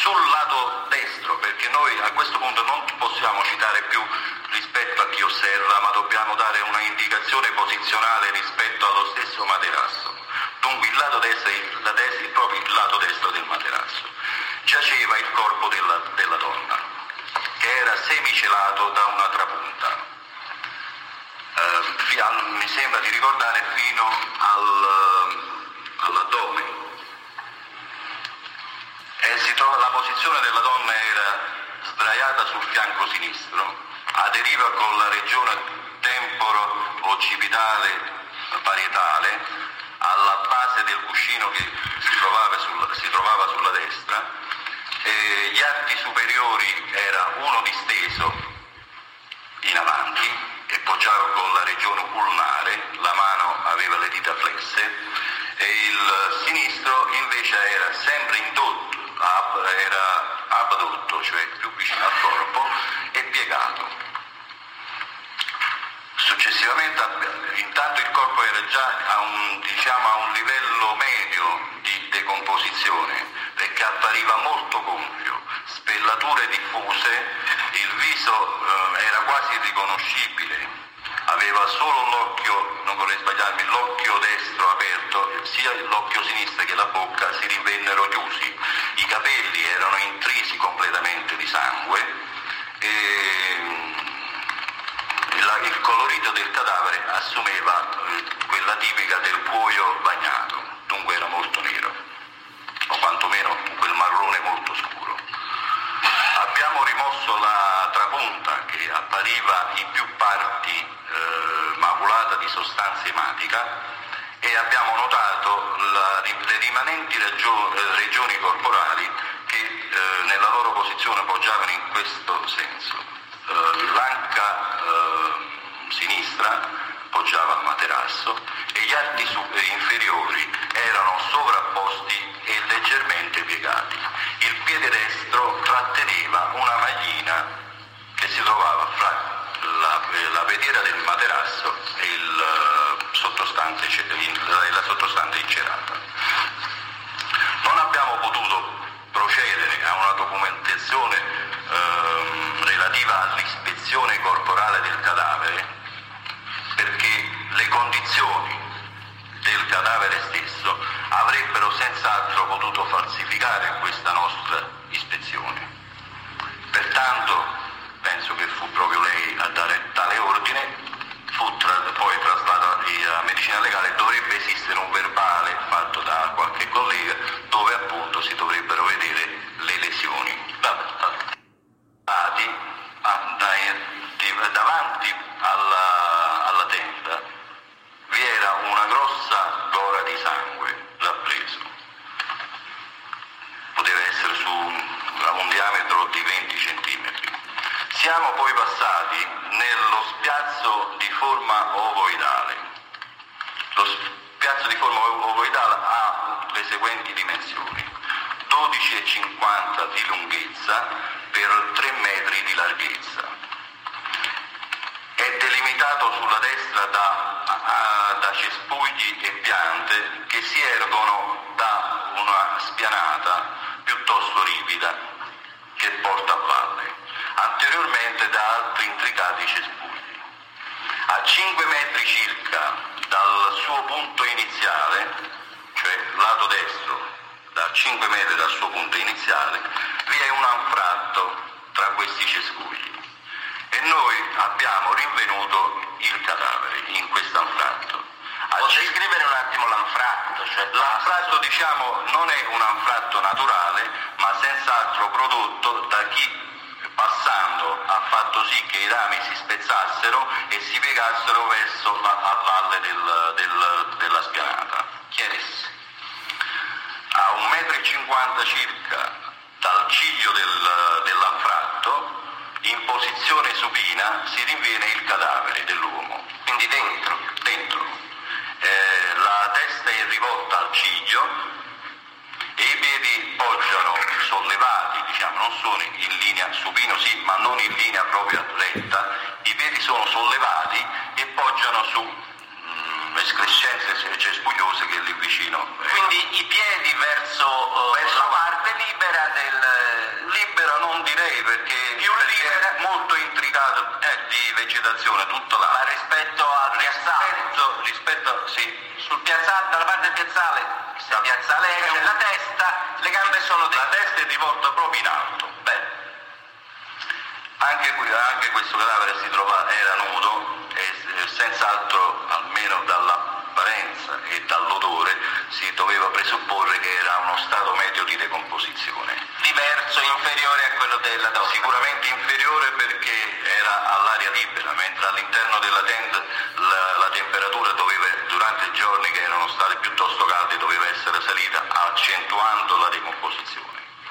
sul lato destro, perché noi a questo punto non possiamo citare più rispetto a chi osserva, ma dobbiamo dare una indicazione posizionale rispetto allo stesso materasso. Dunque il lato destro, proprio il lato destro del materasso, giaceva il corpo della donna, che era semicelato da una trapunta, mi sembra di ricordare fino all'addome. La posizione della donna era sdraiata sul fianco sinistro, aderiva con la regione temporo-occipitale parietale alla base del cuscino che si trovava sulla destra. Gli arti superiori era uno disteso in avanti e poggiava con la regione ulnare, la mano aveva le dita flesse, e il sinistro invece era sempre indotto, era abdotto, cioè più vicino al corpo, e piegato. Successivamente, intanto il corpo era già a un livello medio di decomposizione, perché appariva molto gonfio, spellature diffuse, il viso era quasi irriconoscibile, aveva solo l'occhio, non vorrei sbagliarmi, l'occhio destro aperto, sia l'occhio sinistro che la bocca si rinvennero chiusi, i capelli erano intrisi completamente di sangue e il colorito del cadavere assumeva quella tipica del cuoio bagnato, dunque era molto nero, o quantomeno quel marrone molto scuro. Abbiamo rimosso la trapunta che appariva in più parti maculata di sostanza ematica, e abbiamo notato le rimanenti regioni corporali che nella loro posizione poggiavano in questo senso. L'anca sinistra poggiava al materasso e gli arti inferiori erano sovrapposti e leggermente piegati. Il piede destro tratteneva una maglina che si trovava fra la pediera del materasso e la sottostante incerata. Non abbiamo potuto procedere a una documentazione relativa all'ispezione corporale del cadavere, perché le condizioni del cadavere stesso avrebbero senz'altro potuto falsificare questa nostra ispezione. Pertanto penso che fu proprio lei a dare tale ordine, poi traslata a medicina legale. Dovrebbe esistere un verbale fatto da qualche collega dove appunto si dovrebbero vedere le lesioni. Davanti alla tenda vi era una grossa gora di sangue già preso, poteva essere su un diametro di 20 centimetri. Siamo poi passati nello spiazzo di forma ovoidale. Lo spiazzo di forma ovoidale ha le seguenti dimensioni: 12,50 di lunghezza per 3 metri di larghezza. È delimitato sulla destra da cespugli e piante che si ergono da una spianata piuttosto ripida che porta a valle, anteriormente da altri intricati cespugli. A 5 metri circa dal suo punto iniziale, cioè lato destro, da 5 metri dal suo punto iniziale, vi è un anfratto tra questi cespugli. E noi abbiamo rinvenuto il cadavere in questo anfratto. Può descrivere un attimo l'anfratto? L'anfratto, diciamo, non è un anfratto naturale, ma senz'altro prodotto da chi passando ha fatto sì che i rami si spezzassero e si piegassero verso a valle della spianata. Chiarissimo. A 1,50 m circa dal ciglio dell'anfratto, in posizione supina, si rinviene il cadavere dell'uomo, quindi dentro. La testa è rivolta al ciglio e i piedi poggiano sollevati, diciamo, non sono in linea, supino sì, ma non in linea proprio retta. I piedi sono sollevati e poggiano su escrescenze cespugliose che è lì vicino. Quindi i piedi verso la parte libera stato di vegetazione tutto là. Ma rispetto al piazzale? Sì. Sul piazzale, dalla parte del piazzale? Il piazzale è la testa, le gambe sono La testa è rivolta proprio in alto. Bene. Anche questo cadavere era nudo e senz'altro, almeno dall'apparenza e dall'odore, si doveva presupporre che era uno stato medio di decomposizione. Diverso, inferiore a quello della donna? Sicuramente inferiore perché era all'aria libera, mentre all'interno della tenda la temperatura durante i giorni che erano stati piuttosto caldi, doveva essere salita, accentuando la decomposizione.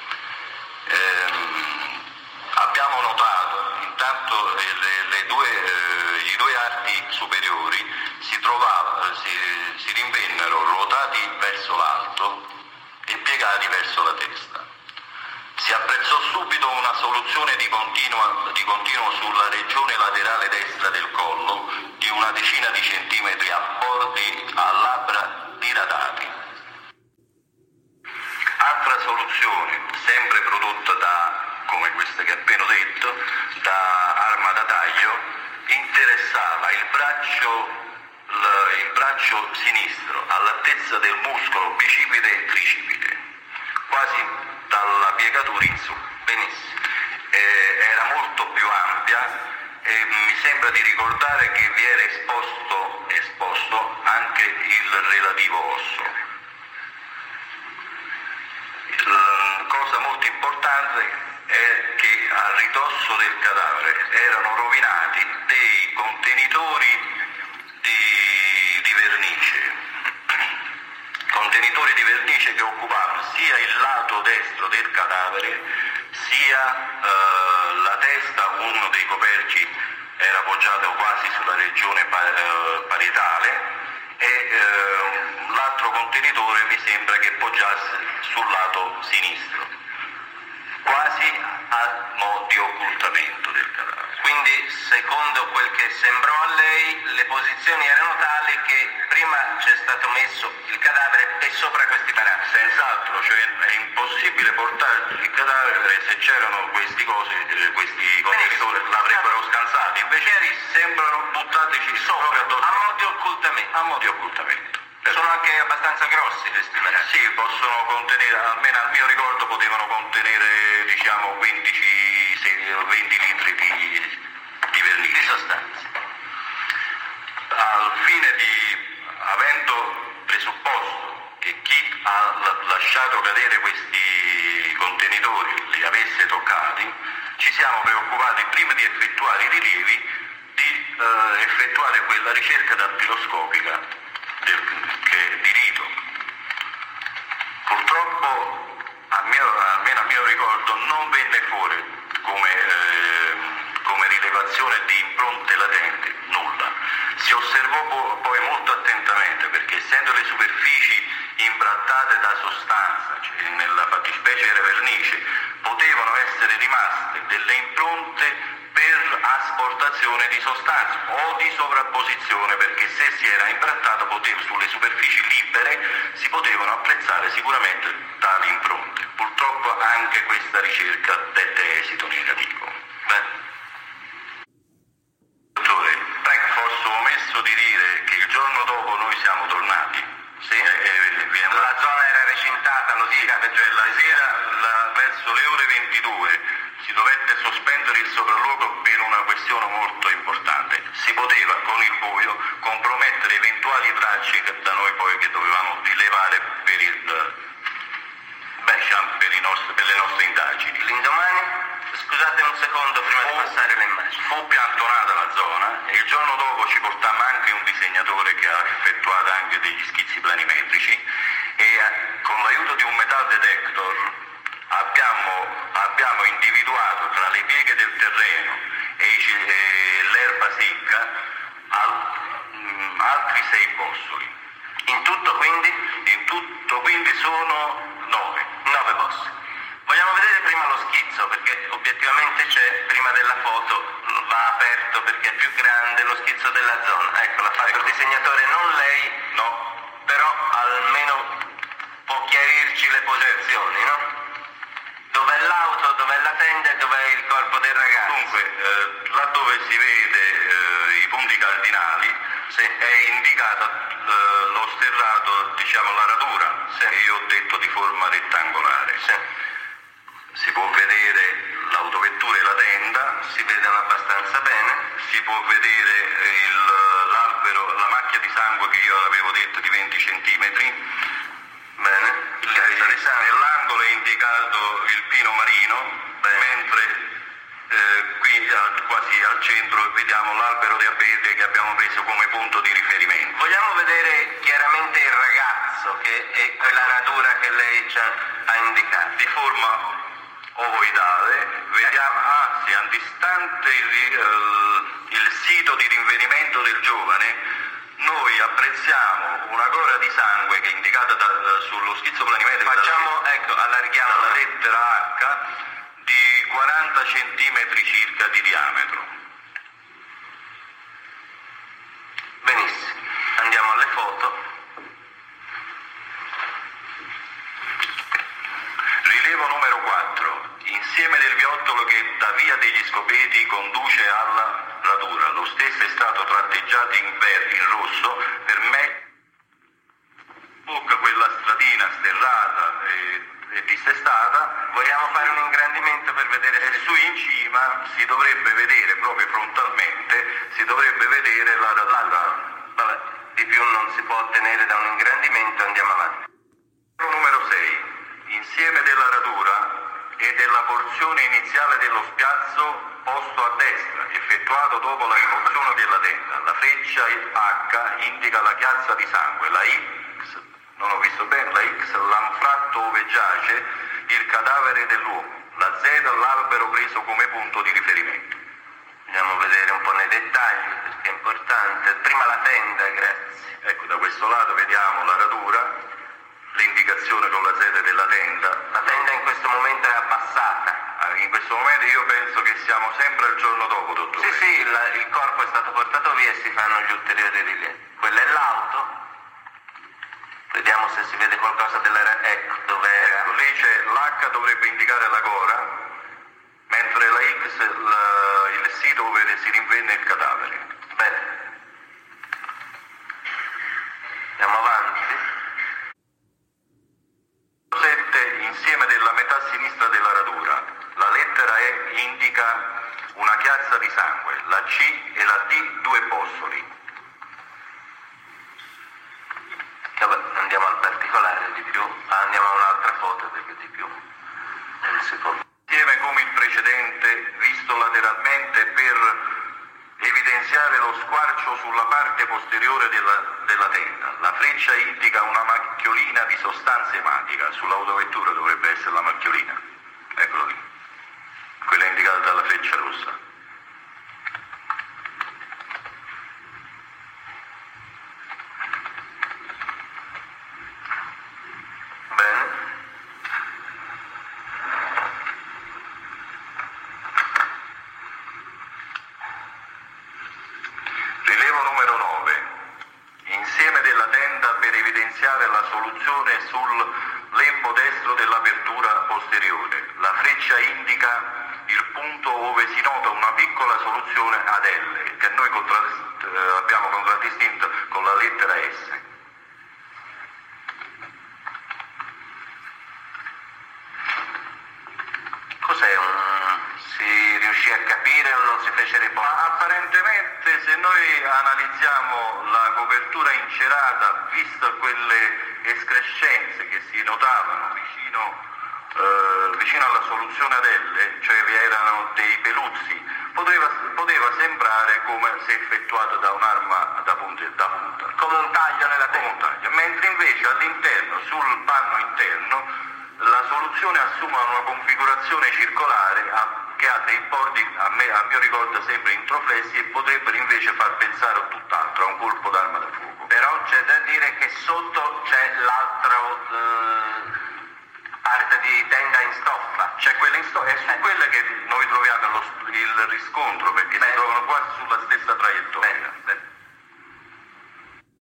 Abbiamo notato intanto i due arti superiori si rinvennero ruotati verso l'alto e piegati verso la testa. Si apprezzò subito una soluzione di continuo sulla regione laterale destra del collo di una decina di centimetri a bordi a labbra diradati. Altra soluzione, sempre prodotta come questa che ho appena detto, da arma da taglio, interessava il braccio sinistro all'altezza del muscolo bicipite e tricipite, quasi dalla piegatura in su. Benissimo. Era molto più ampia e mi sembra di ricordare che vi era esposto anche il relativo osso. Cosa molto importante è che a ridosso del cadavere erano rovinati dei contenitori di vernice che occupavano sia il lato destro del cadavere sia la testa. Uno dei coperchi era appoggiato quasi sulla regione parietale e l'altro contenitore mi sembra che poggiasse sul lato sinistro, quasi a mo' di occultamento del cadavere. Quindi, secondo quel che sembrò a lei, le posizioni erano tali che prima c'è stato messo il cadavere e sopra questi parametri. Senz'altro, cioè è impossibile portare il cadavere se c'erano questi contenitori l'avrebbero scansati, invece sembrano buttateci sopra addosso. A mo' di occultamento. A mo' di occultamento. Sono anche abbastanza grossi questi parametri. Sì, possono contenere, almeno al mio ricordo, potevano contenere 20 litri di vernice. Di sostanza. Al fine avendo presupposto che chi ha lasciato cadere questi contenitori li avesse toccati, ci siamo preoccupati prima di effettuare i rilievi di effettuare quella ricerca dattiloscopica di rito. Purtroppo, almeno a mio ricordo, non venne fuori come rilevazione di impronte latenti nulla. Si osservò poi molto attentamente perché, essendo le superfici imbrattate da sostanza, cioè nella fattispecie era vernice, potevano essere rimaste delle impronte per asportazione di sostanze o di sovrapposizione, perché se si era imbrattato sulle superfici libere si potevano apprezzare sicuramente tali impronte. Purtroppo anche questa ricerca dette esito negativo. Dottore, forse ho omesso di dire che il giorno dopo noi siamo tornati. Sì. La zona era recintata, lo dica. Cioè la sera verso le ore 22 si dovette sospendere il sopralluogo per una questione molto importante. Si poteva con il buio compromettere eventuali tracce che da noi poi che dovevamo rilevare per le nostre indagini. L'indomani? Scusate un secondo prima di passare le immagini. Fu piantonata la zona e il giorno dopo ci portammo anche un disegnatore che ha effettuato anche degli schizzi planimetrici e con l'aiuto di un metal detector abbiamo individuato tra le pieghe del terreno e l'erba secca altri 6 bossoli. In tutto quindi? In tutto quindi sono 9 bossi. Vogliamo vedere prima lo schizzo, perché obiettivamente c'è, prima della foto, va aperto perché è più grande lo schizzo della zona. Ecco, l'ha fatto il disegnatore, non lei, No. però almeno può chiarirci le posizioni, no? Dov'è l'auto, dov'è della tenda e dov'è il corpo del ragazzo? Dunque, laddove si vede i punti cardinali, è indicata lo sterrato, diciamo la radura, che io ho detto di forma rettangolare. Si può vedere l'autovettura e la tenda, si vedono abbastanza bene, si può vedere l'albero, la macchia di sangue che io avevo detto di 20 centimetri. Bene. Nell'angolo è indicato il pino marino, mentre qui quasi al centro vediamo l'albero di abete che abbiamo preso come punto di riferimento. Vogliamo vedere chiaramente il ragazzo, che è quella radura che lei ci ha indicato. Di forma ovoidale, vediamo antistante il sito di rinvenimento del giovane. Noi apprezziamo una gora di sangue che è indicata sullo schizzo planimetrico. Allarghiamo la lettera H di 40 centimetri circa di diametro. Benissimo, andiamo alle foto. Rilievo numero 4. Insieme del viottolo che da via degli Scopeti conduce alla radura. Lo stesso è stato tratteggiato in verde, in rosso, per me bocca quella stradina sterrata e dissestata. Vogliamo fare un ingrandimento per vedere e su in cima si dovrebbe vedere, proprio frontalmente, si dovrebbe vedere la radura. Vabbè, di più non si può ottenere da un ingrandimento, andiamo avanti. Numero 6. Insieme della radura e della porzione iniziale dello spiazzo posto a destra, effettuato dopo la rimozione della tenda. La freccia H indica la chiazza di sangue, la X, non ho visto bene, la X l'anfratto ove giace il cadavere dell'uomo, la Z l'albero preso come punto di riferimento. Andiamo a vedere un po' nei dettagli perché è importante. Prima la tenda, grazie. Ecco, da questo lato vediamo la radura, l'indicazione con la Z della tenda. La tenda in questo momento è abbassata. In questo momento io penso che siamo sempre al giorno dopo, dottore. Sì, il corpo è stato portato via e si fanno gli ulteriori rilievi. Quella è l'auto. Vediamo se si vede qualcosa della... Ecco, dov'era. Ecco, lì c'è l'H, dovrebbe indicare la gora, mentre la X il sito dove si rinvenne il cadavere. Bene. Andiamo avanti. 7. Insieme della metà sinistra della radura. La lettera E indica una chiazza di sangue, la C e la D due bossoli. Vabbè, andiamo al particolare di più. Andiamo a un'altra foto perché di più non si può. Insieme come il precedente, visto lateralmente per evidenziare lo squarcio sulla parte posteriore della tenda. La freccia indica una macchiolina di sostanza ematica, sull'autovettura dovrebbe essere la macchiolina. Eccolo lì. Quella indicata dalla freccia rossa. Bene. Rilievo numero 9. Insieme della tenda per evidenziare la soluzione sul lembo destro dell'apertura posteriore. La freccia indica il punto dove si nota una piccola soluzione ad L, che noi abbiamo contraddistinto con la lettera S. Cos'è si riuscì a capire o non si fece riposo? Apparentemente, se noi analizziamo la copertura incerata, visto quelle escrescenze che si notavano vicino alla soluzione ad L, cioè vi erano dei peluzzi, poteva sembrare come se effettuato da un'arma da punta. Come un taglio nella tenda. Mentre invece all'interno, sul panno interno, la soluzione assume una configurazione circolare che ha dei bordi, a mio ricordo, sempre introflessi e potrebbero invece far pensare a tutt'altro, a un colpo d'arma da fuoco. Però c'è da dire che sotto c'è l'altra parte di tenda in stoffa. C'è quella in stoffa, è su quella che noi troviamo il riscontro, perché si trovano quasi sulla stessa traiettoria.